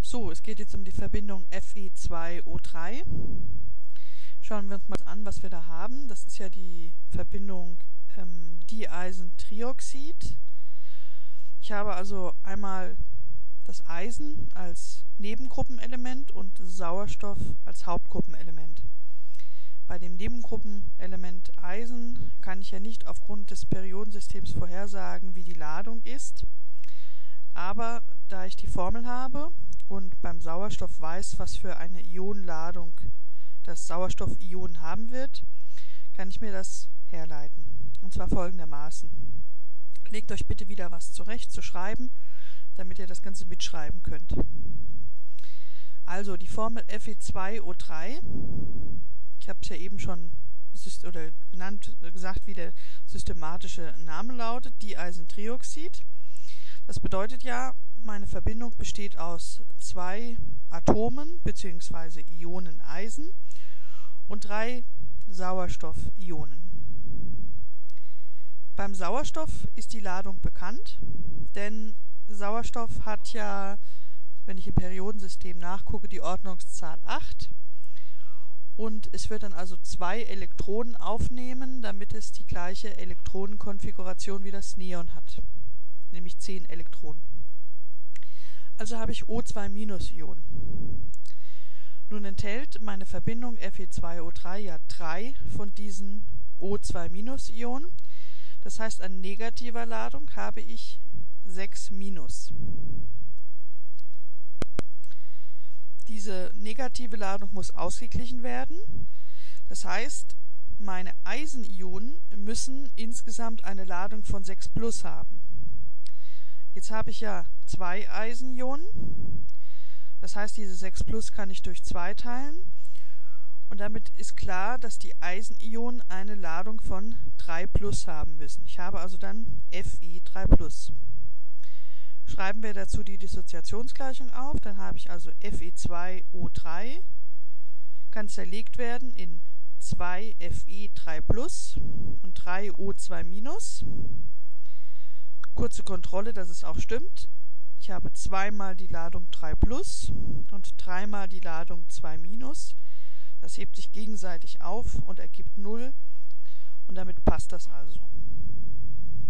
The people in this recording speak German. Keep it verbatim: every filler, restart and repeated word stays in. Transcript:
So, es geht jetzt um die Verbindung F e zwei O drei. Schauen wir uns mal an, was wir da haben. Das ist ja die Verbindung ähm, Dieisentrioxid. Ich habe also einmal das Eisen als Nebengruppenelement und Sauerstoff als Hauptgruppenelement. Bei dem Nebengruppenelement Eisen kann ich ja nicht aufgrund des Periodensystems vorhersagen, wie die Ladung ist. Aber da ich die Formel habe und beim Sauerstoff weiß, was für eine Ionenladung das Sauerstoffion haben wird, kann ich mir das herleiten. Und zwar folgendermaßen. Legt euch bitte wieder was zurecht zu schreiben, damit ihr das Ganze mitschreiben könnt. Also die Formel F e zwei O drei, ich habe es ja eben schon oder genannt, gesagt, wie der systematische Name lautet, Dieisentrioxid. Das bedeutet ja, meine Verbindung besteht aus zwei Atomen bzw. Ionen Eisen und drei Sauerstoffionen. Beim Sauerstoff ist die Ladung bekannt, denn Sauerstoff hat ja, wenn ich im Periodensystem nachgucke, die Ordnungszahl acht. Und es wird dann also zwei Elektronen aufnehmen, damit es die gleiche Elektronenkonfiguration wie das Neon hat, nämlich zehn Elektronen. Also habe ich O zwei Ionen. Nun enthält meine Verbindung F e zwei O drei ja drei von diesen O zwei Ionen. Das heißt, an negativer Ladung habe ich sechs Minus. Diese negative Ladung muss ausgeglichen werden. Das heißt, meine Eisenionen müssen insgesamt eine Ladung von sechs plus haben. Jetzt habe ich ja zwei Eisenionen. Das heißt, diese sechs plus kann ich durch zwei teilen. Und damit ist klar, dass die Eisenionen eine Ladung von drei plus haben müssen. Ich habe also dann F e drei plus. Schreiben wir dazu die Dissoziationsgleichung auf, dann habe ich also F e zwei O drei, kann zerlegt werden in zwei F e drei plus und drei O zwei minus. Kurze Kontrolle, dass es auch stimmt. Ich habe zweimal die Ladung drei plus und dreimal die Ladung zwei minus. Das hebt sich gegenseitig auf und ergibt null und damit passt das also.